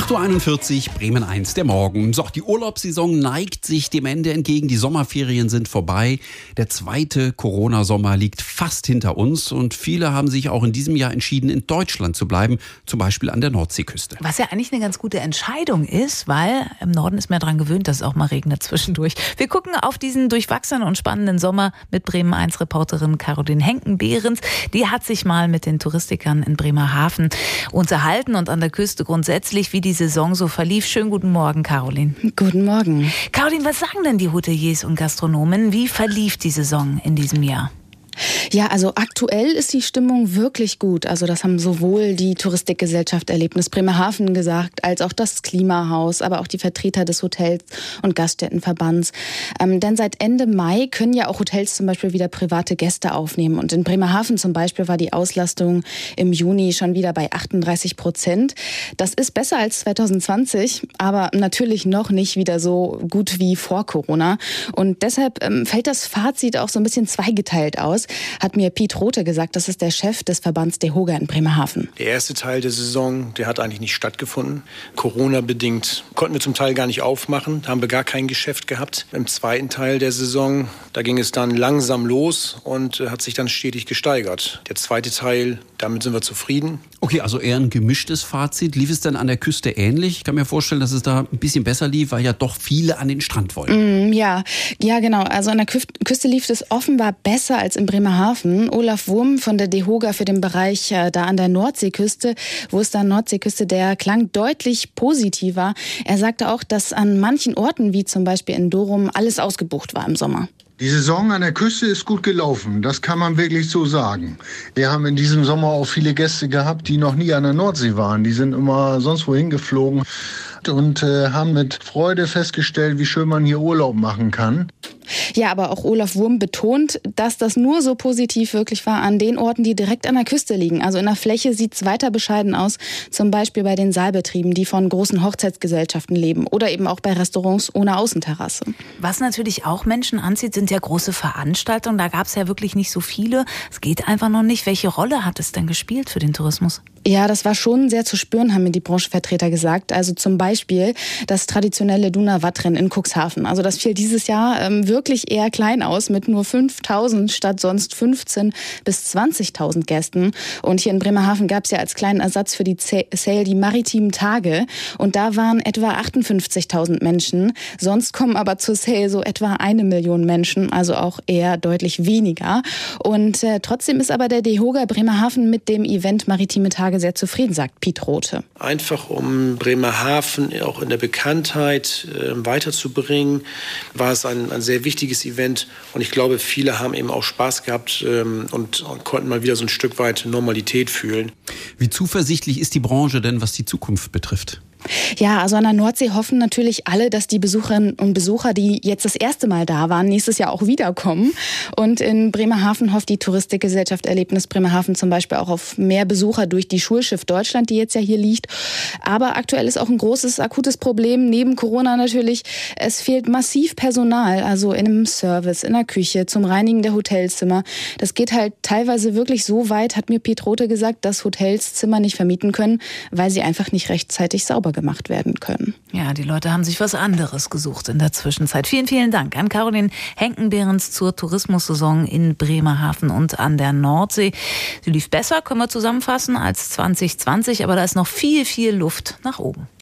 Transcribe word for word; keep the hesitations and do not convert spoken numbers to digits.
acht Uhr einundvierzig, Bremen eins, der Morgen. So, die Urlaubssaison neigt sich dem Ende entgegen. Die Sommerferien sind vorbei. Der zweite Corona-Sommer liegt fast hinter uns. Und viele haben sich auch in diesem Jahr entschieden, in Deutschland zu bleiben. Zum Beispiel an der Nordseeküste. Was ja eigentlich eine ganz gute Entscheidung ist, weil im Norden ist man daran gewöhnt, dass es auch mal regnet zwischendurch. Wir gucken auf diesen durchwachsenen und spannenden Sommer mit Bremen eins Reporterin Caroline Henken-Behrens. Die hat sich mal mit den Touristikern in Bremerhaven unterhalten und an der Küste grundsätzlich, wie die Saison so verlief. Schönen guten Morgen, Caroline. Guten Morgen. Caroline, was sagen denn die Hoteliers und Gastronomen? Wie verlief die Saison in diesem Jahr? Ja, also aktuell ist die Stimmung wirklich gut. Also das haben sowohl die Touristikgesellschaft Erlebnis Bremerhaven gesagt, als auch das Klimahaus, aber auch die Vertreter des Hotels- und Gaststättenverbands. Ähm, denn seit Ende Mai können ja auch Hotels zum Beispiel wieder private Gäste aufnehmen. Und in Bremerhaven zum Beispiel war die Auslastung im Juni schon wieder bei achtunddreißig Prozent. Das ist besser als zwanzig zwanzig, aber natürlich noch nicht wieder so gut wie vor Corona. Und deshalb ähm, fällt das Fazit auch so ein bisschen zweigeteilt aus, hat mir Piet Rothe gesagt. Das ist der Chef des Verbands DEHOGA in Bremerhaven. Der erste Teil der Saison, der hat eigentlich nicht stattgefunden. Corona-bedingt konnten wir zum Teil gar nicht aufmachen. Da haben wir gar kein Geschäft gehabt. Im zweiten Teil der Saison, da ging es dann langsam los und hat sich dann stetig gesteigert. Der zweite Teil, damit sind wir zufrieden. Okay, also eher ein gemischtes Fazit. Lief es denn an der Küste ähnlich? Ich kann mir vorstellen, dass es da ein bisschen besser lief, weil ja doch viele an den Strand wollten. Mm, ja, ja genau. Also an der Küste lief es offenbar besser als in Bremerhaven. Olaf Wurm von der DEHOGA für den Bereich äh, da an der Nordseeküste, wo es da Nordseeküste, der klang deutlich positiver. Er sagte auch, dass an manchen Orten, wie zum Beispiel in Dorum, alles ausgebucht war im Sommer. Die Saison an der Küste ist gut gelaufen, das kann man wirklich so sagen. Wir haben in diesem Sommer auch viele Gäste gehabt, die noch nie an der Nordsee waren. Die sind immer sonst wohin geflogen und äh, haben mit Freude festgestellt, wie schön man hier Urlaub machen kann. Ja, aber auch Olaf Wurm betont, dass das nur so positiv wirklich war an den Orten, die direkt an der Küste liegen. Also in der Fläche sieht es weiter bescheiden aus, zum Beispiel bei den Saalbetrieben, die von großen Hochzeitsgesellschaften leben oder eben auch bei Restaurants ohne Außenterrasse. Was natürlich auch Menschen anzieht, sind ja große Veranstaltungen. Da gab es ja wirklich nicht so viele. Es geht einfach noch nicht. Welche Rolle hat es denn gespielt für den Tourismus? Ja, das war schon sehr zu spüren, haben mir die Branchenvertreter gesagt. Also zum Beispiel das traditionelle Duna-Wattrennen in Cuxhaven. Also das fiel dieses Jahr ähm, wirklich eher klein aus mit nur fünftausend statt sonst fünfzehntausend bis zwanzigtausend Gästen. Und hier in Bremerhaven gab es ja als kleinen Ersatz für die Sale die maritimen Tage. Und da waren etwa achtundfünfzigtausend Menschen. Sonst kommen aber zur Sale so etwa eine Million Menschen, also auch eher deutlich weniger. Und äh, trotzdem ist aber der DEHOGA Bremerhaven mit dem Event Maritime Tage sehr zufrieden, sagt Piet Rothe. Einfach um Bremerhaven auch in der Bekanntheit äh, weiterzubringen, war es ein, ein sehr wichtiges Event. Und ich glaube, viele haben eben auch Spaß gehabt ähm, und, und konnten mal wieder so ein Stück weit Normalität fühlen. Wie zuversichtlich ist die Branche denn, was die Zukunft betrifft? Ja, also an der Nordsee hoffen natürlich alle, dass die Besucherinnen und Besucher, die jetzt das erste Mal da waren, nächstes Jahr auch wiederkommen. Und in Bremerhaven hofft die Touristikgesellschaft Erlebnis Bremerhaven zum Beispiel auch auf mehr Besucher durch die Schulschiff Deutschland, die jetzt ja hier liegt. Aber aktuell ist auch ein großes, akutes Problem, neben Corona natürlich. Es fehlt massiv Personal, also in einem Service, in der Küche, zum Reinigen der Hotelzimmer. Das geht halt teilweise wirklich so weit, hat mir Piet Rothe gesagt, dass Hotels Zimmer nicht vermieten können, weil sie einfach nicht rechtzeitig sauber gemacht werden können. Ja, die Leute haben sich was anderes gesucht in der Zwischenzeit. Vielen, vielen Dank an Caroline Henken-Behrens zur Tourismussaison in Bremerhaven und an der Nordsee. Sie lief besser, können wir zusammenfassen, als zwanzig zwanzig, aber da ist noch viel, viel Luft nach oben.